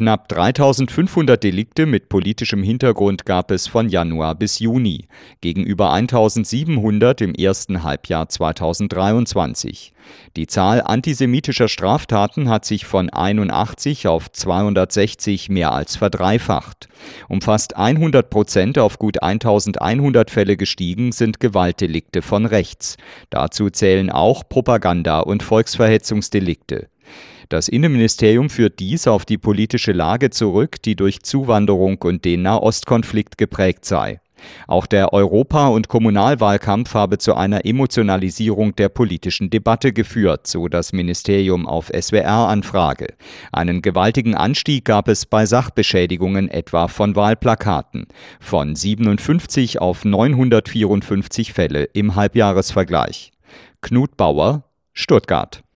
Knapp 3.500 Delikte mit politischem Hintergrund gab es von Januar bis Juni, gegenüber 1.700 im ersten Halbjahr 2023. Die Zahl antisemitischer Straftaten hat sich von 81 auf 260 mehr als verdreifacht. Um fast 100% auf gut 1.100 Fälle gestiegen sind Gewaltdelikte von rechts. Dazu zählen auch Propaganda- und Volksverhetzungsdelikte. Das Innenministerium führt dies auf die politische Lage zurück, die durch Zuwanderung und den Nahostkonflikt geprägt sei. Auch der Europa- und Kommunalwahlkampf habe zu einer Emotionalisierung der politischen Debatte geführt, so das Ministerium auf SWR-Anfrage. Einen gewaltigen Anstieg gab es bei Sachbeschädigungen etwa von Wahlplakaten, von 57 auf 954 Fälle im Halbjahresvergleich. Knut Bauer, Stuttgart.